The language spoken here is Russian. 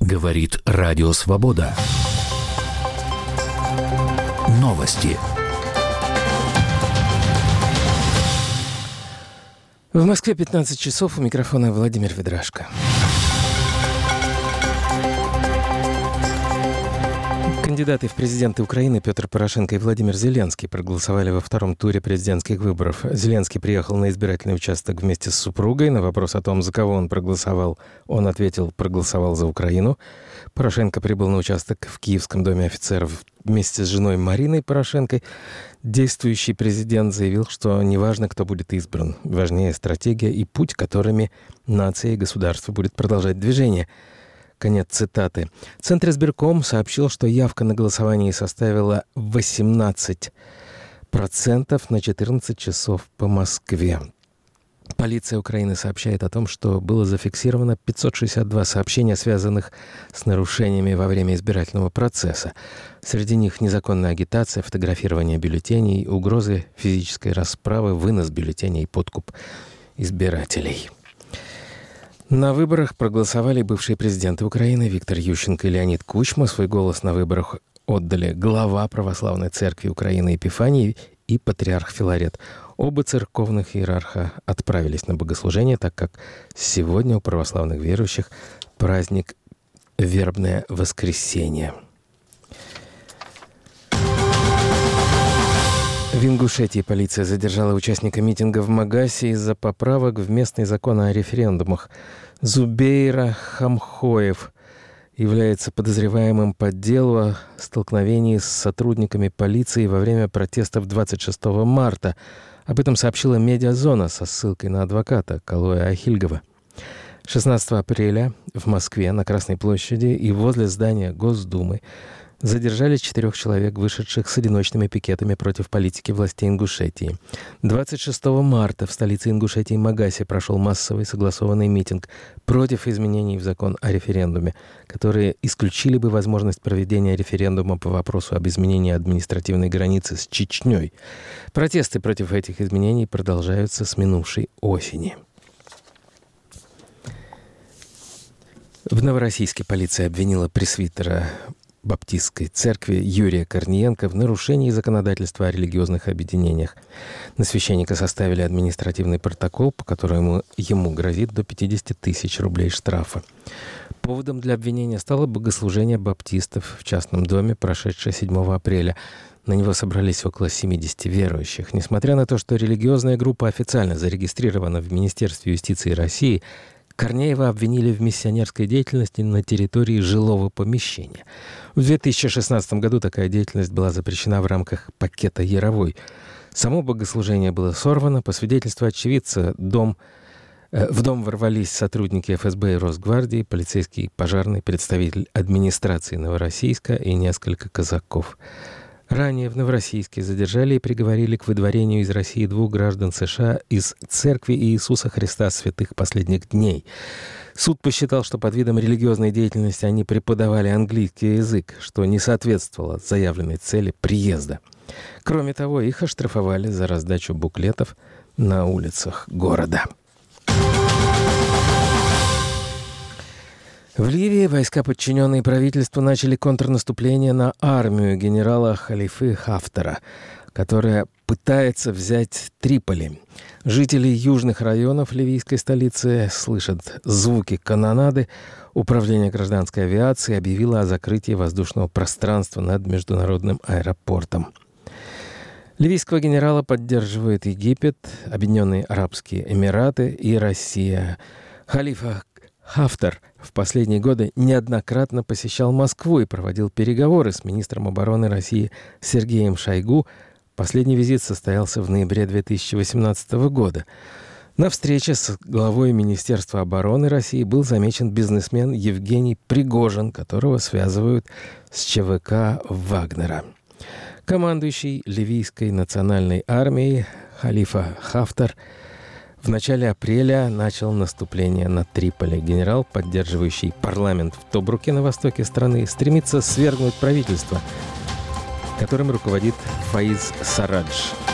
Говорит Радио Свобода. Новости. В Москве 15 часов. У микрофона Владимир Ведрашко. Кандидаты в президенты Украины Петр Порошенко и Владимир Зеленский проголосовали во втором туре президентских выборов. Зеленский приехал на избирательный участок вместе с супругой. На вопрос о том, за кого он проголосовал, он ответил: проголосовал за Украину. Порошенко прибыл на участок в Киевском доме офицеров вместе с женой Мариной Порошенко. Действующий президент заявил, что неважно, кто будет избран, важнее стратегия и путь, которыми нация и государство будет продолжать движение. Конец цитаты. Центр избирком сообщил, что явка на голосование составила 18% на 14 часов по Москве. Полиция Украины сообщает о том, что было зафиксировано 562 сообщения, связанных с нарушениями во время избирательного процесса. Среди них незаконная агитация, фотографирование бюллетеней, угрозы физической расправы, вынос бюллетеней и подкуп избирателей. На выборах проголосовали бывшие президенты Украины Виктор Ющенко и Леонид Кучма. Свой голос на выборах отдали глава Православной Церкви Украины Епифаний и патриарх Филарет. Оба церковных иерарха отправились на богослужение, так как сегодня у православных верующих праздник Вербное воскресенье. В Ингушетии полиция задержала участника митинга в Магасе из-за поправок в местный закон о референдумах. Зубейра Хамхоев является подозреваемым по делу о столкновении с сотрудниками полиции во время протестов 26 марта. Об этом сообщила «Медиазона» со ссылкой на адвоката Калоя Ахильгова. 16 апреля в Москве на Красной площади и возле здания Госдумы задержали 4 человек, вышедших с одиночными пикетами против политики властей Ингушетии. 26 марта в столице Ингушетии Магасе прошел массовый согласованный митинг против изменений в закон о референдуме, которые исключили бы возможность проведения референдума по вопросу об изменении административной границы с Чечней. Протесты против этих изменений продолжаются с минувшей осени. В Новороссийске полиция обвинила пресвитера Баптистской церкви Юрия Корниенко в нарушении законодательства о религиозных объединениях. На священника составили административный протокол, по которому ему грозит до 50 тысяч рублей штрафа. Поводом для обвинения стало богослужение баптистов в частном доме, прошедшее 7 апреля. На него собрались около 70 верующих. Несмотря на то, что религиозная группа официально зарегистрирована в Министерстве юстиции России, Корнеева обвинили в миссионерской деятельности на территории жилого помещения. В 2016 году такая деятельность была запрещена в рамках пакета «Яровой». Само богослужение было сорвано. По свидетельству очевидца, в дом ворвались сотрудники ФСБ и Росгвардии, полицейский, пожарный, представитель администрации Новороссийска и несколько казаков. Ранее в Новороссийске задержали и приговорили к выдворению из России 2 граждан США из Церкви Иисуса Христа Святых Последних Дней. Суд посчитал, что под видом религиозной деятельности они преподавали английский язык, что не соответствовало заявленной цели приезда. Кроме того, их оштрафовали за раздачу буклетов на улицах города. В Ливии войска, подчиненные правительству, начали контрнаступление на армию генерала Халифы Хафтара, которая пытается взять Триполи. Жители южных районов ливийской столицы слышат звуки канонады. Управление гражданской авиации объявило о закрытии воздушного пространства над международным аэропортом. Ливийского генерала поддерживают Египет, Объединенные Арабские Эмираты и Россия. Халифа Хафтар в последние годы неоднократно посещал Москву и проводил переговоры с министром обороны России Сергеем Шойгу. Последний визит состоялся в ноябре 2018 года. На встрече с главой Министерства обороны России был замечен бизнесмен Евгений Пригожин, которого связывают с ЧВК Вагнера. Командующий ливийской национальной армией Халифа Хафтар в начале апреля начал наступление на Триполи. Генерал, поддерживающий парламент в Тобруке на востоке страны, стремится свергнуть правительство, которым руководит Фаиз Сарадж.